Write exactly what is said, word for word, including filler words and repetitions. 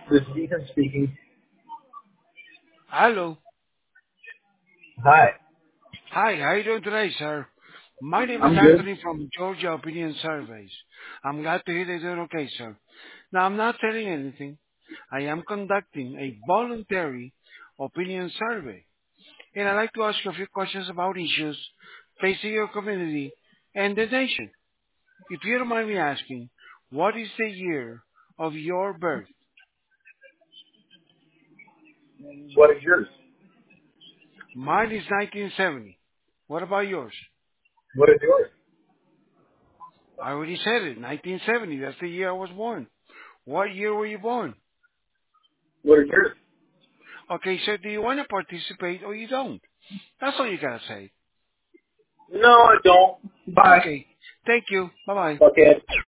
This is Ethan speaking. Hello. Hi. Hi, how are you doing today, sir? My name is I'm good. Anthony from Georgia Opinion Surveys. I'm glad to hear that you're okay, sir. Now, I'm not telling anything. I am conducting a voluntary opinion survey, and I'd like to ask you a few questions about issues facing your community and the nation. If you don't mind me asking, what is the year of your birth? What is yours? Mine is nineteen seventy. What about yours? What is yours? I already said it, nineteen seventy. That's the year I was born. What year were you born? What is yours? Okay, so do you want to participate or you don't? That's all you gotta say. No, I don't. Bye. Okay. Thank you. Bye bye. Fuckhead.